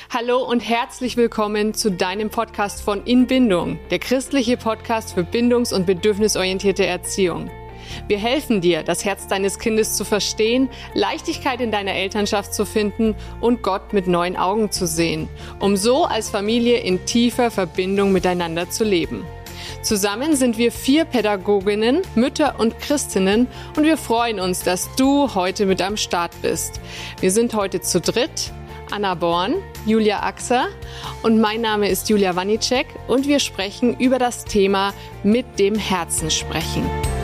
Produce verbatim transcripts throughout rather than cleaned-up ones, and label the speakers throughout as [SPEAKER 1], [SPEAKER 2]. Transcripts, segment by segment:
[SPEAKER 1] Hallo und herzlich willkommen zu deinem Podcast von In Bindung, der christliche Podcast für bindungs- und bedürfnisorientierte Erziehung. Wir helfen dir, das Herz deines Kindes zu verstehen, Leichtigkeit in deiner Elternschaft zu finden und Gott mit neuen Augen zu sehen, um so als Familie in tiefer Verbindung miteinander zu leben. Zusammen sind wir vier Pädagoginnen, Mütter und Christinnen und wir freuen uns, dass du heute mit am Start bist. Wir sind heute zu dritt. Anna Born, Julia Axer und mein Name ist Julia Wanicek und wir sprechen über das Thema mit dem Herzen sprechen.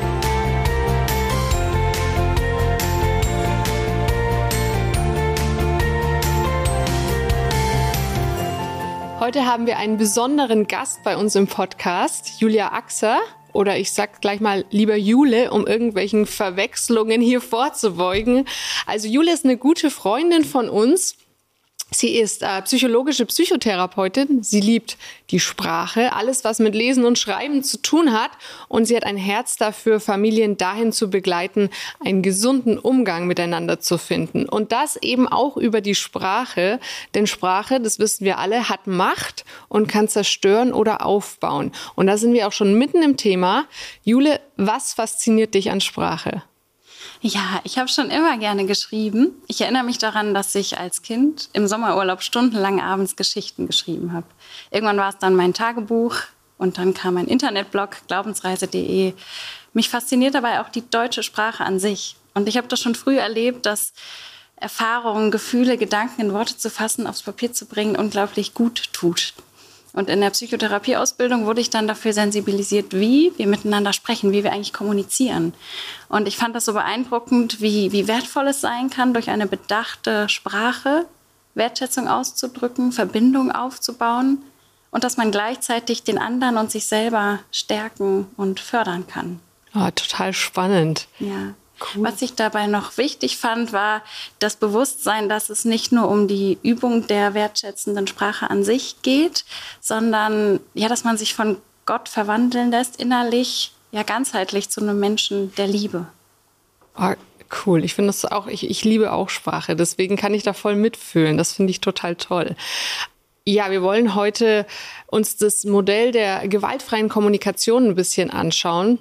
[SPEAKER 1] Heute haben wir einen besonderen Gast bei uns im Podcast, Julia Axer. Oder ich sag gleich mal lieber Jule, um irgendwelchen Verwechslungen hier vorzubeugen. Also Jule ist eine gute Freundin von uns. Sie ist äh, psychologische Psychotherapeutin. Sie liebt die Sprache, alles, was mit Lesen und Schreiben zu tun hat. Und sie hat ein Herz dafür, Familien dahin zu begleiten, einen gesunden Umgang miteinander zu finden. Und das eben auch über die Sprache. Denn Sprache, das wissen wir alle, hat Macht und kann zerstören oder aufbauen. Und da sind wir auch schon mitten im Thema. Jule, was fasziniert dich an Sprache?
[SPEAKER 2] Ja, ich habe schon immer gerne geschrieben. Ich erinnere mich daran, dass ich als Kind im Sommerurlaub stundenlang abends Geschichten geschrieben habe. Irgendwann war es dann mein Tagebuch und dann kam mein Internetblog glaubensreise punkt de. Mich fasziniert dabei auch die deutsche Sprache an sich. Und ich habe das schon früh erlebt, dass Erfahrungen, Gefühle, Gedanken in Worte zu fassen, aufs Papier zu bringen, unglaublich gut tut. Und in der Psychotherapieausbildung wurde ich dann dafür sensibilisiert, wie wir miteinander sprechen, wie wir eigentlich kommunizieren. Und ich fand das so beeindruckend, wie, wie wertvoll es sein kann, durch eine bedachte Sprache Wertschätzung auszudrücken, Verbindung aufzubauen und dass man gleichzeitig den anderen und sich selber stärken und fördern kann.
[SPEAKER 1] Oh, total spannend.
[SPEAKER 2] Ja. Cool. Was ich dabei noch wichtig fand, war das Bewusstsein, dass es nicht nur um die Übung der wertschätzenden Sprache an sich geht, sondern ja, dass man sich von Gott verwandeln lässt, innerlich, ja ganzheitlich zu einem Menschen der Liebe.
[SPEAKER 1] Oh, cool. Ich finde das auch, ich, ich liebe auch Sprache, deswegen kann ich da voll mitfühlen. Das finde ich total toll. Ja, wir wollen heute uns das Modell der gewaltfreien Kommunikation ein bisschen anschauen,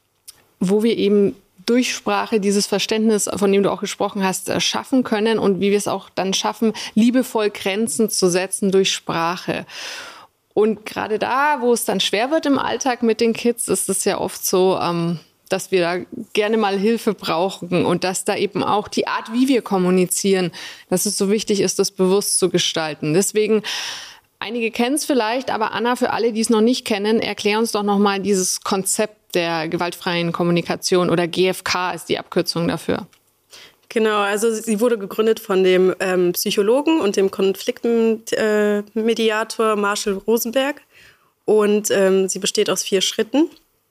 [SPEAKER 1] wo wir eben durch Sprache dieses Verständnis, von dem du auch gesprochen hast, schaffen können und wie wir es auch dann schaffen, liebevoll Grenzen zu setzen durch Sprache. Und gerade da, wo es dann schwer wird im Alltag mit den Kids, ist es ja oft so, dass wir da gerne mal Hilfe brauchen und dass da eben auch die Art, wie wir kommunizieren, dass es so wichtig ist, das bewusst zu gestalten. Deswegen, einige kennen es vielleicht, aber Anna, für alle, die es noch nicht kennen, erklär uns doch nochmal dieses Konzept der gewaltfreien Kommunikation oder G F K ist die Abkürzung dafür.
[SPEAKER 3] Genau, also sie wurde gegründet von dem ähm, Psychologen und dem Konfliktmediator äh, Marshall Rosenberg und ähm, sie besteht aus vier Schritten.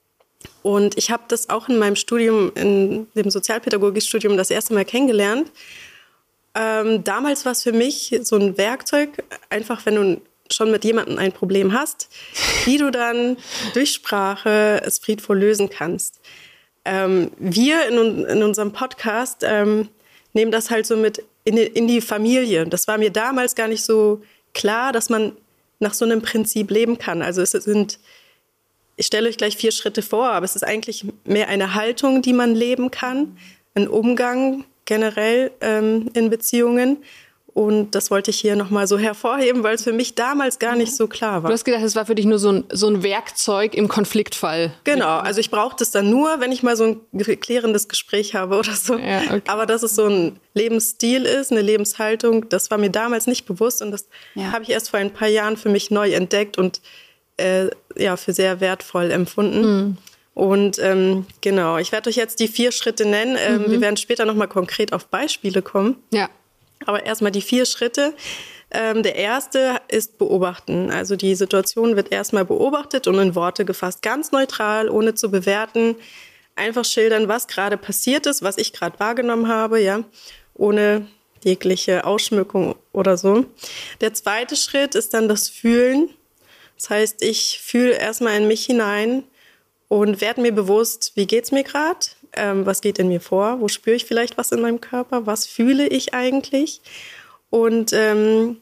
[SPEAKER 3] Und ich habe das auch in meinem Studium, in dem Sozialpädagogikstudium, das erste Mal kennengelernt. Ähm, damals war es für mich so ein Werkzeug, einfach wenn du schon mit jemandem ein Problem hast, wie du dann durch Sprache es friedvoll lösen kannst. Ähm, wir in, in unserem Podcast ähm, nehmen das halt so mit in, in die Familie. Das war mir damals gar nicht so klar, dass man nach so einem Prinzip leben kann. Also es sind, ich stelle euch gleich vier Schritte vor, aber es ist eigentlich mehr eine Haltung, die man leben kann, ein Umgang generell ähm, in Beziehungen. Und das wollte ich hier nochmal so hervorheben, weil es für mich damals gar nicht so klar war.
[SPEAKER 1] Du hast gedacht, es war für dich nur so ein, so ein Werkzeug im Konfliktfall.
[SPEAKER 3] Genau, also ich brauche das dann nur, wenn ich mal so ein klärendes Gespräch habe oder so. Ja, okay. Aber dass es so ein Lebensstil ist, eine Lebenshaltung, das war mir damals nicht bewusst. Und das ja. habe ich erst vor ein paar Jahren für mich neu entdeckt und äh, ja, für sehr wertvoll empfunden. Mhm. Und ähm, genau, ich werde euch jetzt die vier Schritte nennen. Ähm, mhm. Wir werden später nochmal konkret auf Beispiele kommen.
[SPEAKER 1] Ja.
[SPEAKER 3] Aber erstmal die vier Schritte. Ähm, der erste ist beobachten. Also die Situation wird erstmal beobachtet und in Worte gefasst. Ganz neutral, ohne zu bewerten. Einfach schildern, was gerade passiert ist, was ich gerade wahrgenommen habe, ja, ohne jegliche Ausschmückung oder so. Der zweite Schritt ist dann das Fühlen. Das heißt, ich fühle erstmal in mich hinein und werde mir bewusst, wie geht's mir gerade? Ähm, was geht in mir vor? Wo spüre ich vielleicht was in meinem Körper? Was fühle ich eigentlich? Und ähm,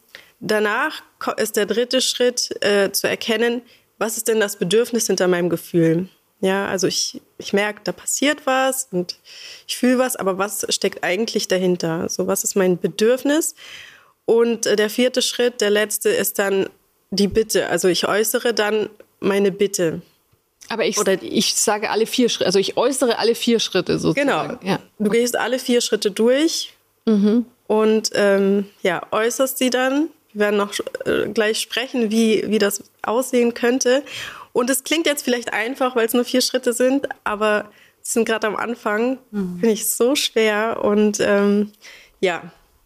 [SPEAKER 3] danach ist der dritte Schritt äh, zu erkennen, was ist denn das Bedürfnis hinter meinem Gefühl? Ja, also ich, ich merke, da passiert was und ich fühle was, aber was steckt eigentlich dahinter? Also was ist mein Bedürfnis? Und äh, der vierte Schritt, der letzte, ist dann die Bitte. Also ich äußere dann meine Bitte.
[SPEAKER 1] Aber ich, Oder ich sage alle vier Schritte, also ich äußere alle vier Schritte sozusagen.
[SPEAKER 3] Genau, ja. Du gehst alle vier Schritte durch mhm. und ähm, ja, äußerst sie dann. Wir werden noch äh, gleich sprechen, wie, wie das aussehen könnte. Und es klingt jetzt vielleicht einfach, weil es nur vier Schritte sind, aber sie sind gerade am Anfang, mhm. finde ich so schwer. Und ähm, ja,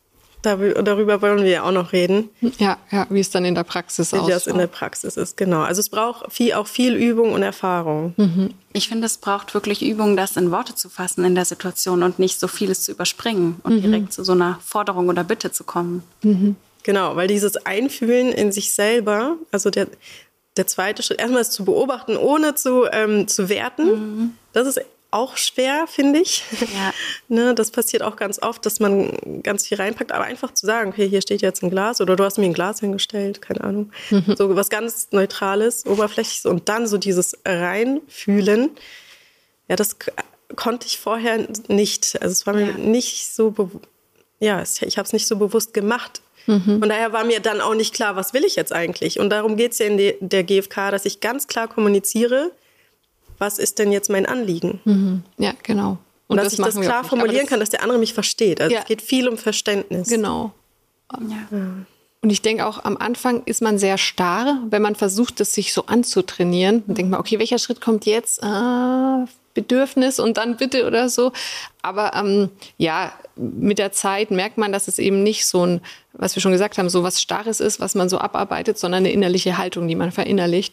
[SPEAKER 3] darüber wollen wir ja auch noch reden.
[SPEAKER 1] Ja, ja, wie es dann in der Praxis aussieht.
[SPEAKER 3] Wie das in der Praxis ist, genau. Also es braucht viel, auch viel Übung und Erfahrung.
[SPEAKER 2] Mhm. Ich finde, es braucht wirklich Übung, das in Worte zu fassen in der Situation und nicht so vieles zu überspringen und mhm. direkt zu so einer Forderung oder Bitte zu kommen.
[SPEAKER 3] Mhm. Genau, weil dieses Einfühlen in sich selber, also der, der zweite Schritt, erstmal ist zu beobachten, ohne zu, ähm, zu werten, mhm. das ist auch schwer, finde ich.
[SPEAKER 2] Ja.
[SPEAKER 3] Ne, das passiert auch ganz oft, dass man ganz viel reinpackt, aber einfach zu sagen, okay, hier steht jetzt ein Glas oder du hast mir ein Glas hingestellt, keine Ahnung. Mhm. So was ganz Neutrales, Oberflächliches und dann so dieses Reinfühlen, ja, das k- konnte ich vorher nicht. Also es war mir ja. nicht so, be- ja, ich habe es nicht so bewusst gemacht. Mhm. Und daher war mir dann auch nicht klar, was will ich jetzt eigentlich? Und darum geht es ja in de- der G F K, dass ich ganz klar kommuniziere, was ist denn jetzt mein Anliegen?
[SPEAKER 1] Mhm. Ja, genau. Und,
[SPEAKER 3] und dass das ich das klar formulieren das kann, dass der andere mich versteht. Also ja. es geht viel um Verständnis.
[SPEAKER 1] Genau.
[SPEAKER 2] Ja.
[SPEAKER 1] Und ich denke auch, am Anfang ist man sehr starr, wenn man versucht, das sich so anzutrainieren. Dann denkt man, okay, welcher Schritt kommt jetzt? Ah, Bedürfnis und dann Bitte oder so. Aber ähm, ja, mit der Zeit merkt man, dass es eben nicht so ein, was wir schon gesagt haben, so was Starres ist, was man so abarbeitet, sondern eine innerliche Haltung, die man verinnerlicht.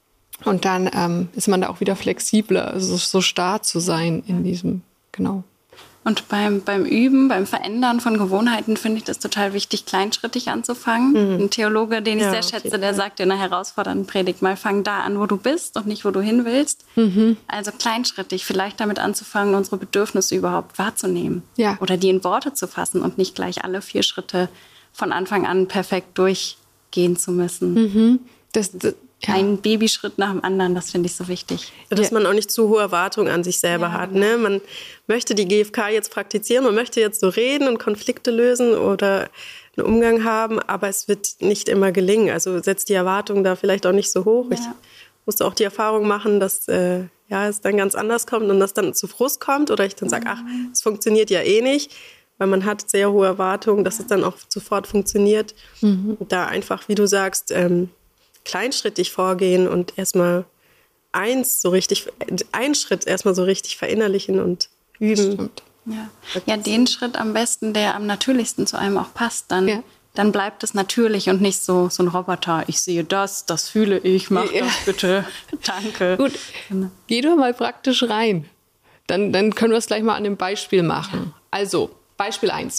[SPEAKER 1] Und dann ähm, ist man da auch wieder flexibler, also so starr zu sein in diesem, genau.
[SPEAKER 2] Und beim, beim Üben, beim Verändern von Gewohnheiten finde ich das total wichtig, kleinschrittig anzufangen. Mhm. Ein Theologe, den ich ja, sehr schätze, okay. der sagt in einer herausfordernden Predigt, mal fang da an, wo du bist und nicht, wo du hin willst. Mhm. Also kleinschrittig, vielleicht damit anzufangen, unsere Bedürfnisse überhaupt wahrzunehmen.
[SPEAKER 1] Ja.
[SPEAKER 2] Oder die in Worte zu fassen und nicht gleich alle vier Schritte von Anfang an perfekt durchgehen zu müssen.
[SPEAKER 1] Mhm. Das, das
[SPEAKER 2] Ja. Ein Babyschritt nach dem anderen, das finde ich so wichtig.
[SPEAKER 3] Dass man auch nicht zu hohe Erwartungen an sich selber ja, hat. Ne? Man möchte die G F K jetzt praktizieren, man möchte jetzt so reden und Konflikte lösen oder einen Umgang haben, aber es wird nicht immer gelingen. Also setzt die Erwartungen da vielleicht auch nicht so hoch. Ja. Ich musste auch die Erfahrung machen, dass äh, ja, es dann ganz anders kommt und das dann zu Frust kommt oder ich dann sage, ach, es funktioniert ja eh nicht, weil man hat sehr hohe Erwartungen, dass es dann auch sofort funktioniert. Mhm. Und da einfach, wie du sagst, ähm, kleinschrittig vorgehen und erstmal eins so richtig, einen Schritt erstmal so richtig verinnerlichen und üben.
[SPEAKER 2] Stimmt. Ja. ja, den Schritt am besten, der am natürlichsten zu einem auch passt, dann, ja. dann bleibt es natürlich und nicht so, so ein Roboter. Ich sehe das, das fühle ich, mach ja. das bitte, danke.
[SPEAKER 1] Gut, geh doch mal praktisch rein. Dann, dann können wir es gleich mal an dem Beispiel machen. Ja. Also, Beispiel eins.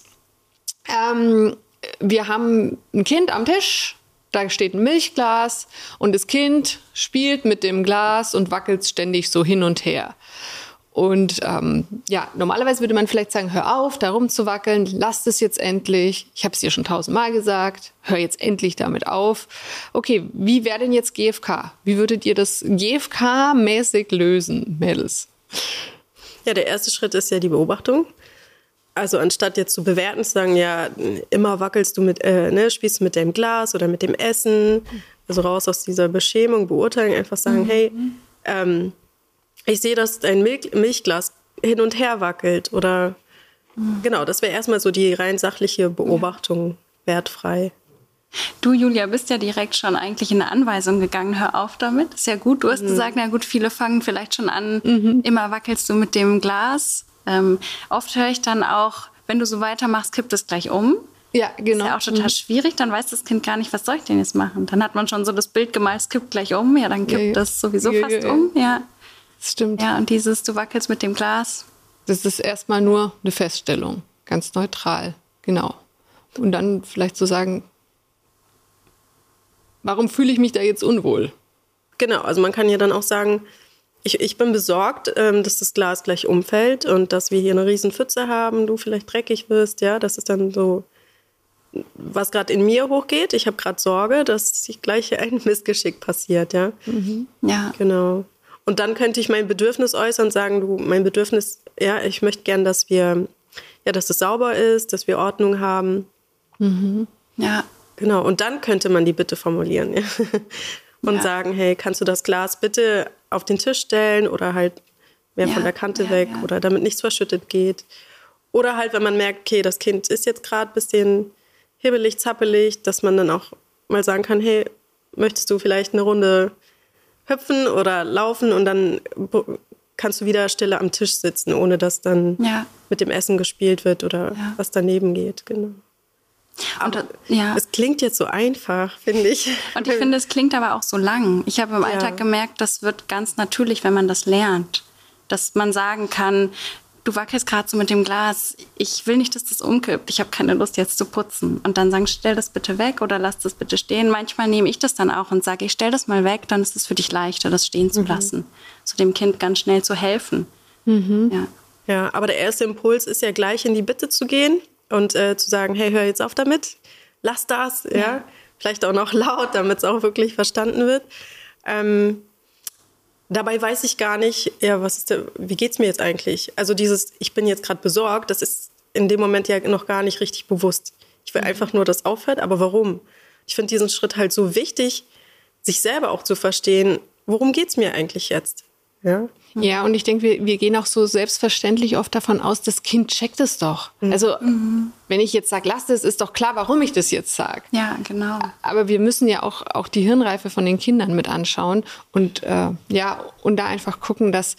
[SPEAKER 1] Ähm, wir haben ein Kind am Tisch. Da steht ein Milchglas und das Kind spielt mit dem Glas und wackelt ständig so hin und her. Und ähm, ja, normalerweise würde man vielleicht sagen, hör auf, da rumzuwackeln, lass es jetzt endlich. Ich habe es dir schon tausendmal gesagt, hör jetzt endlich damit auf. Okay, wie wäre denn jetzt G F K? Wie würdet ihr das G F K-mäßig lösen, Mädels?
[SPEAKER 3] Ja, der erste Schritt ist ja die Beobachtung. Also anstatt jetzt zu bewerten, zu sagen, ja, immer wackelst du mit, äh, ne, spielst du mit dem Glas oder mit dem Essen, also raus aus dieser Beschämung, beurteilen, einfach sagen, mhm. hey, ähm, ich sehe, dass dein Milch- Milchglas hin und her wackelt oder mhm. genau, das wäre erstmal so die rein sachliche Beobachtung, ja. wertfrei.
[SPEAKER 2] Du, Julia, bist ja direkt schon eigentlich in eine Anweisung gegangen, hör auf damit, ist ja gut, du hast mhm. gesagt, na gut, viele fangen vielleicht schon an, mhm. immer wackelst du mit dem Glas. Ähm, oft höre ich dann auch, wenn du so weitermachst, kippt es gleich um.
[SPEAKER 1] Ja, genau.
[SPEAKER 2] Das ist ja auch total mhm. schwierig, dann weiß das Kind gar nicht, was soll ich denn jetzt machen? Dann hat man schon so das Bild gemalt, es kippt gleich um, ja, dann kippt ja, ja. das sowieso ja, fast ja, ja. um. Ja,
[SPEAKER 1] das stimmt.
[SPEAKER 2] Ja, und dieses, du wackelst mit dem Glas.
[SPEAKER 1] Das ist erstmal nur eine Feststellung, ganz neutral, genau. Und dann vielleicht zu so sagen, warum fühle ich mich da jetzt unwohl?
[SPEAKER 3] Genau, also man kann ja dann auch sagen, Ich, ich bin besorgt, ähm, dass das Glas gleich umfällt und dass wir hier eine riesen Pfütze haben, du vielleicht dreckig wirst, ja, das ist dann so was gerade in mir hochgeht. Ich habe gerade Sorge, dass sich gleich ein Missgeschick passiert, ja.
[SPEAKER 2] Mhm. Ja.
[SPEAKER 3] Genau. Und dann könnte ich mein Bedürfnis äußern und sagen, du, mein Bedürfnis, ja, ich möchte gern, dass wir, ja, dass es sauber ist, dass wir Ordnung haben.
[SPEAKER 2] Mhm. Ja.
[SPEAKER 3] Genau. Und dann könnte man die Bitte formulieren, ja. Und
[SPEAKER 2] ja.
[SPEAKER 3] sagen, hey, kannst du das Glas bitte auf den Tisch stellen oder halt mehr
[SPEAKER 2] ja.
[SPEAKER 3] von der Kante
[SPEAKER 2] ja,
[SPEAKER 3] weg
[SPEAKER 2] ja.
[SPEAKER 3] oder damit nichts verschüttet geht. Oder halt, wenn man merkt, okay, das Kind ist jetzt gerade ein bisschen hibbelig, zappelig, dass man dann auch mal sagen kann, hey, möchtest du vielleicht eine Runde hüpfen oder laufen und dann kannst du wieder stille am Tisch sitzen, ohne dass dann
[SPEAKER 2] ja.
[SPEAKER 3] mit dem Essen gespielt wird oder
[SPEAKER 2] ja.
[SPEAKER 3] was daneben geht. Genau.
[SPEAKER 2] Und,
[SPEAKER 3] aber
[SPEAKER 2] ja.
[SPEAKER 3] es klingt jetzt so einfach, finde ich.
[SPEAKER 2] Und ich finde, es klingt aber auch so lang. Ich habe im
[SPEAKER 3] Ja.
[SPEAKER 2] Alltag gemerkt, das wird ganz natürlich, wenn man das lernt. Dass man sagen kann, du wackelst gerade so mit dem Glas, ich will nicht, dass das umkippt, ich habe keine Lust jetzt zu putzen. Und dann sagen, stell das bitte weg oder lass das bitte stehen. Manchmal nehme ich das dann auch und sage, ich stell das mal weg, dann ist es für dich leichter, das stehen zu
[SPEAKER 3] Mhm.
[SPEAKER 2] lassen. So dem Kind ganz schnell zu helfen.
[SPEAKER 3] Mhm.
[SPEAKER 2] Ja.
[SPEAKER 3] Ja, aber der erste Impuls ist ja gleich in die Bitte zu gehen und äh, zu sagen, hey, hör jetzt auf damit, lass das, ja. ja. Vielleicht auch noch laut, damit es auch wirklich verstanden wird. Ähm, dabei weiß ich gar nicht, ja, was ist der, wie geht's mir jetzt eigentlich? Also dieses, ich bin jetzt gerade besorgt, das ist in dem Moment ja noch gar nicht richtig bewusst. Ich will mhm. einfach nur, dass es aufhört, aber warum? Ich finde diesen Schritt halt so wichtig, sich selber auch zu verstehen, worum geht's mir eigentlich jetzt? Ja,
[SPEAKER 1] ja, und ich denke, wir, wir gehen auch so selbstverständlich oft davon aus, das Kind checkt es doch. Mhm. Also mhm. wenn ich jetzt sage, lass das, ist doch klar, warum ich das jetzt sage.
[SPEAKER 2] Ja, genau.
[SPEAKER 1] Aber wir müssen ja auch, auch die Hirnreife von den Kindern mit anschauen und, äh, ja, und da einfach gucken, dass,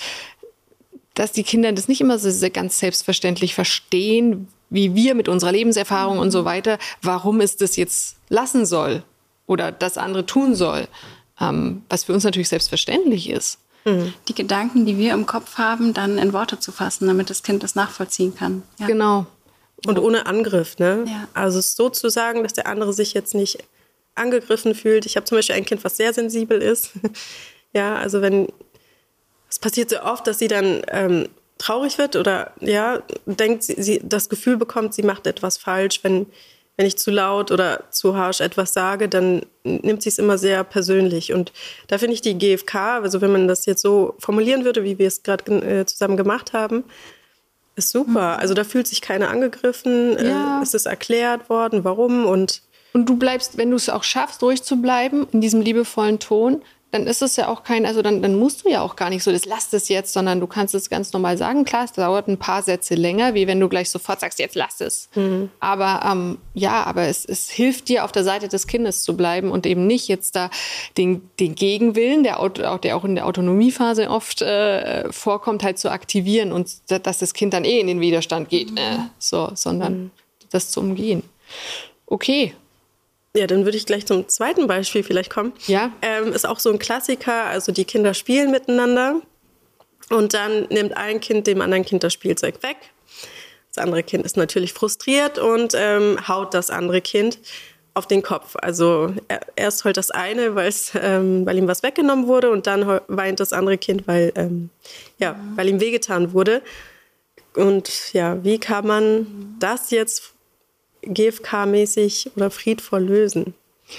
[SPEAKER 1] dass die Kinder das nicht immer so ganz selbstverständlich verstehen, wie wir mit unserer Lebenserfahrung mhm. und so weiter, warum es das jetzt lassen soll oder das andere tun soll, ähm, was für uns natürlich selbstverständlich ist.
[SPEAKER 2] Die Gedanken, die wir im Kopf haben, dann in Worte zu fassen, damit das Kind das nachvollziehen kann. Ja.
[SPEAKER 1] Genau.
[SPEAKER 3] Und ohne Angriff, ne?
[SPEAKER 2] Ja.
[SPEAKER 3] Also es so zu sagen, dass der andere sich jetzt nicht angegriffen fühlt. Ich habe zum Beispiel ein Kind, was sehr sensibel ist. Ja, also wenn, es passiert so oft, dass sie dann ähm, traurig wird oder ja, denkt, sie, sie das Gefühl bekommt, sie macht etwas falsch, wenn Wenn ich zu laut oder zu harsch etwas sage, dann nimmt sie es immer sehr persönlich. Und da finde ich die G F K, also wenn man das jetzt so formulieren würde, wie wir es gerade äh, zusammen gemacht haben, ist super. Mhm. Also da fühlt sich keiner angegriffen. Ja. Äh, es ist erklärt worden, warum. Und,
[SPEAKER 1] und du bleibst, wenn du es auch schaffst, ruhig zu bleiben, in diesem liebevollen Ton, dann ist es ja auch kein, also dann, dann musst du ja auch gar nicht so, das lass es jetzt, sondern du kannst es ganz normal sagen. Klar, es dauert ein paar Sätze länger, wie wenn du gleich sofort sagst, jetzt lass es. Mhm. Aber ähm, ja, aber es, es hilft dir, auf der Seite des Kindes zu bleiben und eben nicht jetzt da den, den Gegenwillen, der, der auch in der Autonomiephase oft äh, vorkommt, halt zu aktivieren und dass das Kind dann eh in den Widerstand geht, mhm. äh, so, sondern mhm. das zu umgehen. Okay.
[SPEAKER 3] Ja, dann würde ich gleich zum zweiten Beispiel vielleicht kommen.
[SPEAKER 1] Ja.
[SPEAKER 3] Ähm, ist auch so ein Klassiker, also die Kinder spielen miteinander und dann nimmt ein Kind dem anderen Kind das Spielzeug weg. Das andere Kind ist natürlich frustriert und ähm, haut das andere Kind auf den Kopf. Also er, erst heult das eine, weil's, ähm, weil ihm was weggenommen wurde und dann weint das andere Kind, weil, ähm, ja, mhm. weil ihm wehgetan wurde. Und ja, wie kann man mhm. das jetzt G F K-mäßig oder friedvoll lösen?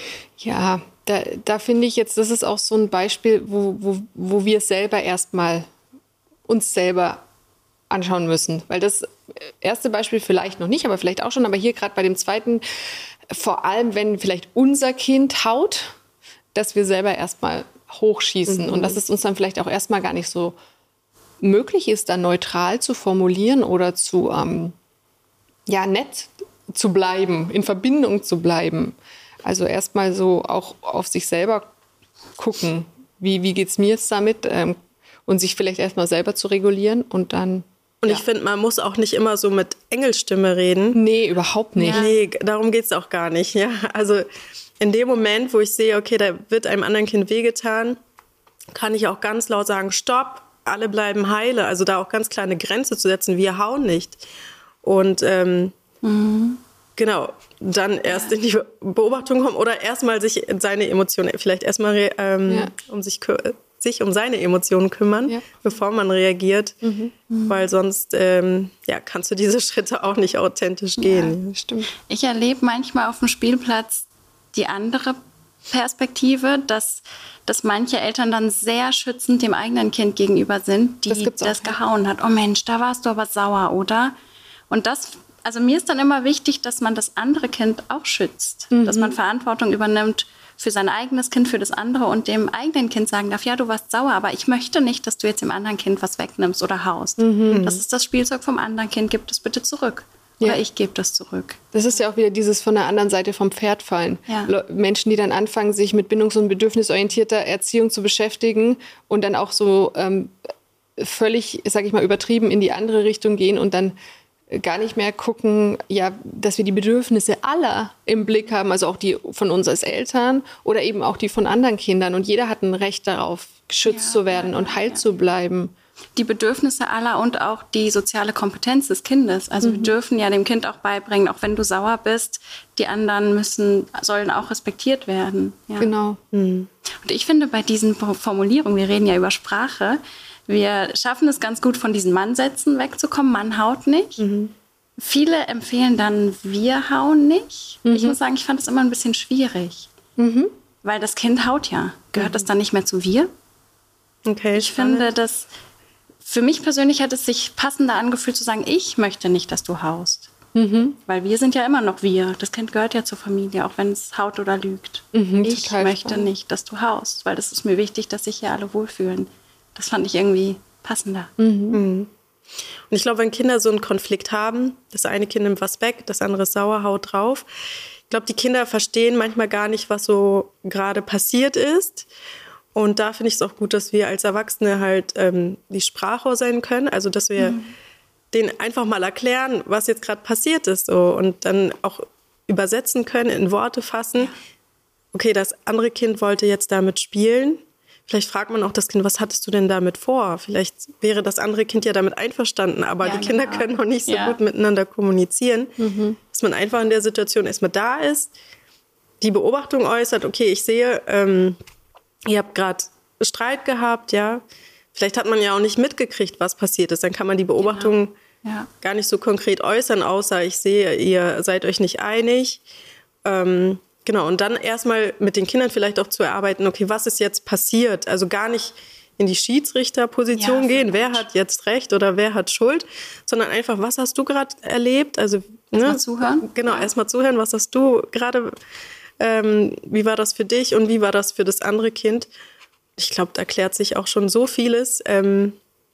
[SPEAKER 1] Ja, da, da finde ich jetzt, das ist auch so ein Beispiel, wo, wo, wo wir selber erstmal uns selber anschauen müssen. Weil das erste Beispiel vielleicht noch nicht, aber vielleicht auch schon, aber hier gerade bei dem zweiten, vor allem wenn vielleicht unser Kind haut, dass wir selber erstmal hochschießen mhm. und dass es uns dann vielleicht auch erstmal gar nicht so möglich ist, da neutral zu formulieren oder zu, ähm, ja, nett zu bleiben, in Verbindung zu bleiben. Also erstmal so auch auf sich selber gucken, wie, wie geht es mir jetzt damit ähm, und sich vielleicht erstmal selber zu regulieren und dann...
[SPEAKER 3] Und
[SPEAKER 1] ja.
[SPEAKER 3] ich finde, man muss auch nicht immer so mit Engelsstimme reden.
[SPEAKER 1] Nee, überhaupt nicht.
[SPEAKER 3] Ja. Nee, darum geht es auch gar nicht. Ja? Also in dem Moment, wo ich sehe, okay, da wird einem anderen Kind wehgetan, kann ich auch ganz laut sagen, stopp, alle bleiben heile. Also da auch ganz klar eine Grenze zu setzen, wir hauen nicht. Und ähm, mhm. genau, dann erst in die Beobachtung kommen oder erstmal sich seine Emotionen, vielleicht erstmal, ähm, ja. um sich, sich um seine Emotionen kümmern, ja. bevor man reagiert, mhm. weil sonst ähm, ja, kannst du diese Schritte auch nicht authentisch gehen.
[SPEAKER 2] Ja, stimmt. Ich erlebe manchmal auf dem Spielplatz die andere Perspektive, dass, dass manche Eltern dann sehr schützend dem eigenen Kind gegenüber sind, die das, das gehauen hat. Oh Mensch, da warst du aber sauer, oder? Und das, also mir ist dann immer wichtig, dass man das andere Kind auch schützt, mhm. dass man Verantwortung übernimmt für sein eigenes Kind, für das andere und dem eigenen Kind sagen darf, ja, du warst sauer, aber ich möchte nicht, dass du jetzt dem anderen Kind was wegnimmst oder haust. Mhm. Das ist das Spielzeug vom anderen Kind, gib das bitte zurück. Oder ja. ich gebe das zurück.
[SPEAKER 1] Das ist ja auch wieder dieses von der anderen Seite vom Pferd fallen. Ja. Menschen, die dann anfangen, sich mit bindungs- und bedürfnisorientierter Erziehung zu beschäftigen und dann auch so ähm, völlig, sag ich mal, übertrieben in die andere Richtung gehen und dann gar nicht mehr gucken, ja, dass wir die Bedürfnisse aller im Blick haben, also auch die von uns als Eltern oder eben auch die von anderen Kindern. Und jeder hat ein Recht darauf, geschützt ja, zu werden ja, und heil ja. zu bleiben.
[SPEAKER 2] Die Bedürfnisse aller und auch die soziale Kompetenz des Kindes. Also mhm. wir dürfen ja dem Kind auch beibringen, auch wenn du sauer bist, die anderen müssen, sollen auch respektiert werden. Ja.
[SPEAKER 1] Genau.
[SPEAKER 2] Mhm. Und ich finde bei diesen Formulierungen, wir reden ja über Sprache, wir schaffen es ganz gut, von diesen Mann-Sätzen wegzukommen. Mann haut nicht. Mhm. Viele empfehlen dann, wir hauen nicht. Mhm. Ich muss sagen, ich fand es immer ein bisschen schwierig. Mhm. Weil das Kind haut ja. Gehört mhm. das dann nicht mehr zu wir?
[SPEAKER 3] Okay,
[SPEAKER 2] ich spannend. finde, dass für mich persönlich hat es sich passender angefühlt zu sagen, ich möchte nicht, dass du haust. Mhm. Weil wir sind ja immer noch wir. Das Kind gehört ja zur Familie, auch wenn es haut oder lügt. Mhm, ich möchte spannend. nicht, dass du haust, weil das ist mir wichtig, dass sich hier alle wohlfühlen. Das fand ich irgendwie passender.
[SPEAKER 3] Mhm. Mhm. Und ich glaube, wenn Kinder so einen Konflikt haben, das eine Kind nimmt was weg, das andere ist sauer, haut drauf. Ich glaube, die Kinder verstehen manchmal gar nicht, was so gerade passiert ist. Und da finde ich es auch gut, dass wir als Erwachsene halt ähm, die Sprachrohr sein können. Also, dass wir mhm. denen einfach mal erklären, was jetzt gerade passiert ist. So. Und dann auch übersetzen können, in Worte fassen. Ja. Okay, das andere Kind wollte jetzt damit spielen. Vielleicht fragt man auch das Kind, was hattest du denn damit vor? Vielleicht wäre das andere Kind ja damit einverstanden, aber ja, die Kinder genau. können noch nicht so ja. gut miteinander kommunizieren. Mhm. Dass man einfach in der Situation erstmal da ist, die Beobachtung äußert, okay, ich sehe, ähm, ihr habt gerade Streit gehabt, ja. Vielleicht hat man ja auch nicht mitgekriegt, was passiert ist. Dann kann man die Beobachtung genau. ja. gar nicht so konkret äußern, außer ich sehe, ihr seid euch nicht einig. Ähm, genau, und dann erstmal mit den Kindern vielleicht auch zu erarbeiten, okay, was ist jetzt passiert? Also gar nicht in die Schiedsrichterposition ja, gehen, wer hat jetzt Recht oder wer hat Schuld, sondern einfach, was hast du gerade erlebt? Also
[SPEAKER 2] erstmal
[SPEAKER 3] ne?
[SPEAKER 2] zuhören.
[SPEAKER 3] Genau, ja. erstmal zuhören, was hast du gerade Ähm, wie war das für dich und wie war das für das andere Kind? Ich glaube, da klärt sich auch schon so vieles. Ähm,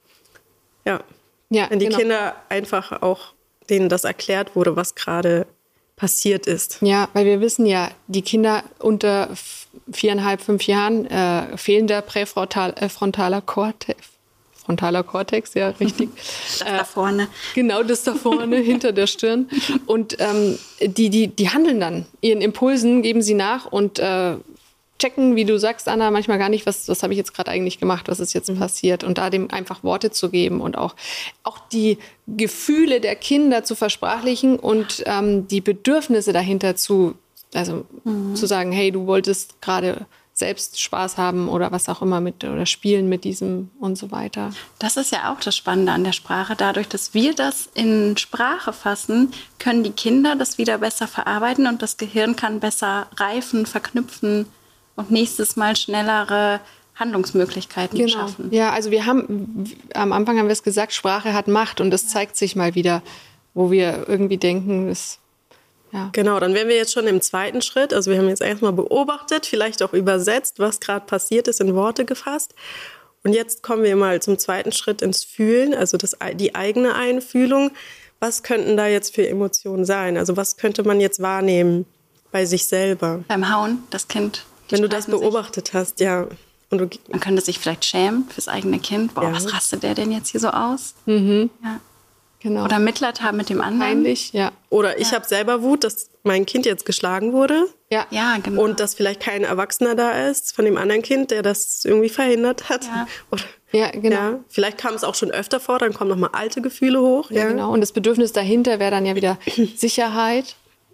[SPEAKER 3] ja. ja, wenn die genau. Kinder einfach auch, denen das erklärt wurde, was gerade passiert ist.
[SPEAKER 1] Ja, weil wir wissen ja, die Kinder unter viereinhalb, fünf Jahren äh, fehlender präfrontaler Kortex. Frontaler Kortex, ja, richtig.
[SPEAKER 2] Das äh, da vorne.
[SPEAKER 1] Genau, das da vorne, hinter der Stirn. Und ähm, die, die, die handeln dann. Ihren Impulsen geben sie nach und äh, checken, wie du sagst, Anna, manchmal gar nicht, was, was habe ich jetzt gerade eigentlich gemacht, was ist jetzt mhm. passiert. Und da dem einfach Worte zu geben und auch, auch die Gefühle der Kinder zu versprachlichen und ähm, die Bedürfnisse dahinter zu, also mhm. zu sagen, hey, du wolltest gerade selbst Spaß haben oder was auch immer mit oder spielen mit diesem und so weiter.
[SPEAKER 2] Das ist ja auch das Spannende an der Sprache. Dadurch, dass wir das in Sprache fassen, können die Kinder das wieder besser verarbeiten und das Gehirn kann besser reifen, verknüpfen und nächstes Mal schnellere Handlungsmöglichkeiten
[SPEAKER 1] genau.
[SPEAKER 2] schaffen.
[SPEAKER 1] Ja, also wir haben, am Anfang haben wir es gesagt, Sprache hat Macht und das ja. zeigt sich mal wieder, wo wir irgendwie denken, das Ja.
[SPEAKER 3] Genau, dann wären wir jetzt schon im zweiten Schritt. Also wir haben jetzt erstmal beobachtet, vielleicht auch übersetzt, was gerade passiert ist, in Worte gefasst. Und jetzt kommen wir mal zum zweiten Schritt ins Fühlen, also das, die eigene Einfühlung. Was könnten da jetzt für Emotionen sein? Also was könnte man jetzt wahrnehmen bei sich selber?
[SPEAKER 2] Beim Hauen, das Kind.
[SPEAKER 3] Wenn du das beobachtet sich. hast, ja. Und du,
[SPEAKER 2] man könnte sich vielleicht schämen fürs eigene Kind. Boah, ja. was rastet der denn jetzt hier so aus?
[SPEAKER 1] Mhm.
[SPEAKER 2] Ja.
[SPEAKER 1] Genau.
[SPEAKER 2] Oder Mitleid haben mit dem anderen.
[SPEAKER 1] Peinlich, ja.
[SPEAKER 3] Oder ich ja. habe selber Wut, dass mein Kind jetzt geschlagen wurde.
[SPEAKER 1] Ja,
[SPEAKER 2] ja genau.
[SPEAKER 3] Und dass vielleicht kein Erwachsener da ist von dem anderen Kind, der das irgendwie verhindert hat.
[SPEAKER 1] Ja,
[SPEAKER 3] Oder,
[SPEAKER 1] ja genau.
[SPEAKER 3] Ja, vielleicht kam es auch schon öfter vor, dann kommen nochmal alte Gefühle hoch.
[SPEAKER 1] Ja,
[SPEAKER 3] ja,
[SPEAKER 1] genau. Und das Bedürfnis dahinter wäre dann ja wieder Sicherheit.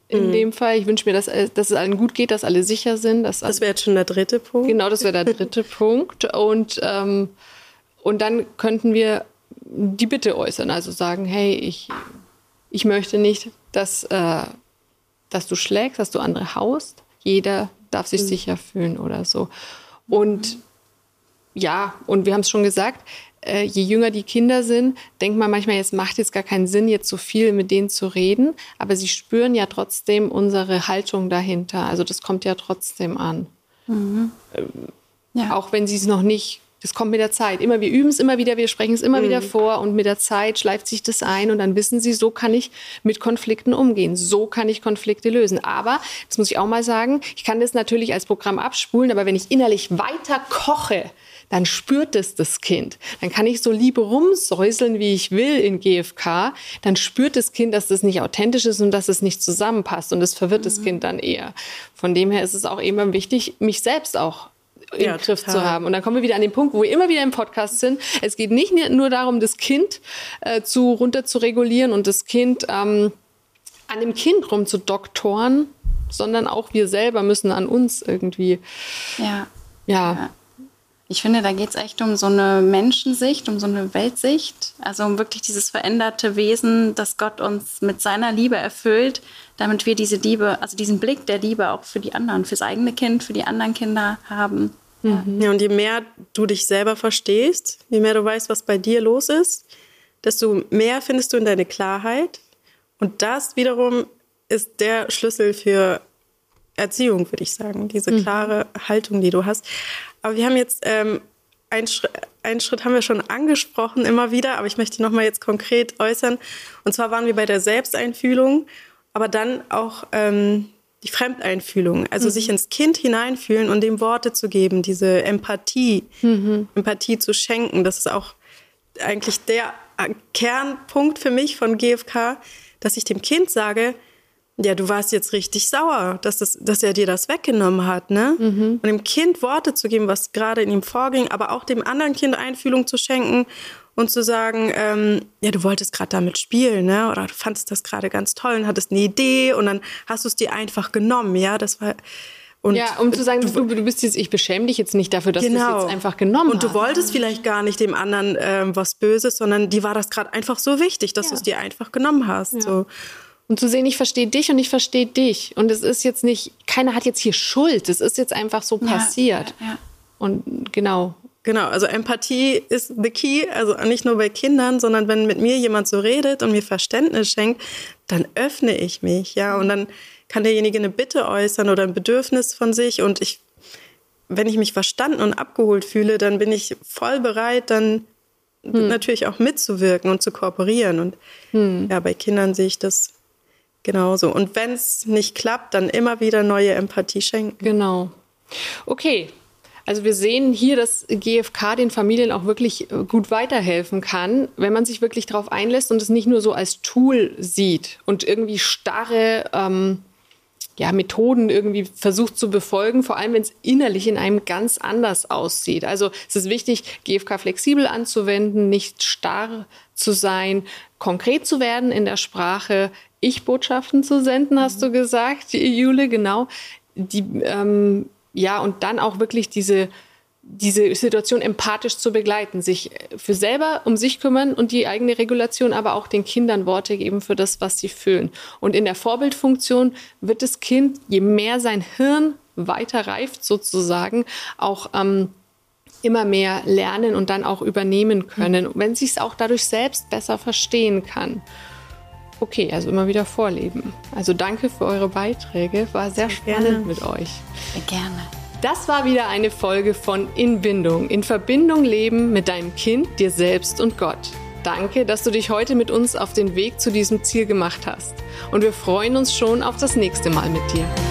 [SPEAKER 1] in
[SPEAKER 3] Mhm.
[SPEAKER 1] dem Fall. Ich wünsche mir, dass, dass es allen gut geht, dass alle sicher sind. Dass
[SPEAKER 3] Das wäre jetzt schon der dritte Punkt.
[SPEAKER 1] Genau, das wäre der dritte Punkt. Und, ähm, und dann könnten wir die Bitte äußern, also sagen, hey, ich, ich möchte nicht, dass, äh, dass du schlägst, dass du andere haust. Jeder darf sich mhm. sicher fühlen oder so. Und ja, und wir haben es schon gesagt, äh, je jünger die Kinder sind, denkt man manchmal, es macht jetzt gar keinen Sinn, jetzt so viel mit denen zu reden. Aber sie spüren ja trotzdem unsere Haltung dahinter. Also das kommt ja trotzdem an. Mhm. Ähm, ja. Auch wenn sie es noch nicht, das kommt mit der Zeit. Immer, wir üben es immer wieder, wir sprechen es immer mhm. wieder vor und mit der Zeit schleift sich das ein und dann wissen sie, so kann ich mit Konflikten umgehen. So kann ich Konflikte lösen. Aber, das muss ich auch mal sagen, ich kann das natürlich als Programm abspulen, aber wenn ich innerlich weiter koche, dann spürt es das Kind. Dann kann ich so liebe rumsäuseln, wie ich will in G F K. Dann spürt das Kind, dass das nicht authentisch ist und dass es nicht zusammenpasst. Und das verwirrt mhm. das Kind dann eher. Von dem her ist es auch immer wichtig, mich selbst auch im ja, Griff total. zu haben. Und dann kommen wir wieder an den Punkt, wo wir immer wieder im Podcast sind. Es geht nicht nur darum, das Kind äh, zu, runter zu regulieren und das Kind ähm, an dem Kind rumzudoktoren, sondern auch wir selber müssen an uns irgendwie.
[SPEAKER 2] Ja.
[SPEAKER 1] Ja.
[SPEAKER 2] ja. Ich finde, da geht es echt um so eine Menschensicht, um so eine Weltsicht. Also um wirklich dieses veränderte Wesen, das Gott uns mit seiner Liebe erfüllt, damit wir diese Liebe, also diesen Blick der Liebe auch für die anderen, fürs eigene Kind, für die anderen Kinder haben.
[SPEAKER 3] Mhm. Ja, und je mehr du dich selber verstehst, je mehr du weißt, was bei dir los ist, desto mehr findest du in deine Klarheit. Und das wiederum ist der Schlüssel für Erziehung, würde ich sagen. Diese klare mhm. Haltung, die du hast. Aber wir haben jetzt, ähm, einen, Schritt, einen Schritt haben wir schon angesprochen immer wieder, aber ich möchte noch mal jetzt konkret äußern. Und zwar waren wir bei der Selbsteinfühlung, aber dann auch ähm, die Fremdeinfühlung. Also mhm. sich ins Kind hineinfühlen und dem Worte zu geben, diese Empathie, mhm. Empathie zu schenken. Das ist auch eigentlich der Kernpunkt für mich von G F K, dass ich dem Kind sage, ja, du warst jetzt richtig sauer, dass, das, dass er dir das weggenommen hat, ne? Mhm. Und dem Kind Worte zu geben, was gerade in ihm vorging, aber auch dem anderen Kind Einfühlung zu schenken und zu sagen, ähm, ja, du wolltest gerade damit spielen, ne? Oder du fandest das gerade ganz toll und hattest eine Idee und dann hast du es dir einfach genommen, ja? Das war... Und
[SPEAKER 1] ja, um zu sagen, du, du bist jetzt, ich beschäme dich jetzt nicht dafür, dass genau. du es jetzt einfach genommen
[SPEAKER 3] hast. Und du
[SPEAKER 1] hast.
[SPEAKER 3] wolltest vielleicht gar nicht dem anderen ähm, was Böses, sondern dir war das gerade einfach so wichtig, dass ja. du es dir einfach genommen hast,
[SPEAKER 1] ja.
[SPEAKER 3] so.
[SPEAKER 1] Und zu sehen, ich verstehe dich und ich verstehe dich. Und es ist jetzt nicht, keiner hat jetzt hier Schuld. Es ist jetzt einfach so passiert.
[SPEAKER 2] Ja, ja, ja.
[SPEAKER 1] Und genau.
[SPEAKER 3] Genau, also Empathie ist the key. Also nicht nur bei Kindern, sondern wenn mit mir jemand so redet und mir Verständnis schenkt, dann öffne ich mich. Ja, und dann kann derjenige eine Bitte äußern oder ein Bedürfnis von sich. Und ich, wenn ich mich verstanden und abgeholt fühle, dann bin ich voll bereit, dann hm. natürlich auch mitzuwirken und zu kooperieren. Und hm. ja, bei Kindern sehe ich das genauso. Und wenn es nicht klappt, dann immer wieder neue Empathie schenken.
[SPEAKER 1] Genau. Okay. Also wir sehen hier, dass G F K den Familien auch wirklich gut weiterhelfen kann, wenn man sich wirklich darauf einlässt und es nicht nur so als Tool sieht und irgendwie starre ähm, ja, Methoden irgendwie versucht zu befolgen, vor allem wenn es innerlich in einem ganz anders aussieht. Also es ist wichtig, G F K flexibel anzuwenden, nicht starr zu sein, konkret zu werden in der Sprache, Ich-Botschaften zu senden, hast du gesagt, Jule, genau. Die, ähm, ja, und dann auch wirklich diese, diese Situation empathisch zu begleiten, sich für selber um sich kümmern und die eigene Regulation, aber auch den Kindern Worte geben für das, was sie fühlen. Und in der Vorbildfunktion wird das Kind, je mehr sein Hirn weiter reift sozusagen, auch ähm, immer mehr lernen und dann auch übernehmen können, wenn sie es auch dadurch selbst besser verstehen kann. Okay, also immer wieder vorleben. Also danke für eure Beiträge. War sehr spannend gerne mit euch.
[SPEAKER 2] Sehr gerne.
[SPEAKER 1] Das war wieder eine Folge von In Bindung. In Verbindung leben mit deinem Kind, dir selbst und Gott. Danke, dass du dich heute mit uns auf den Weg zu diesem Ziel gemacht hast. Und wir freuen uns schon auf das nächste Mal mit dir.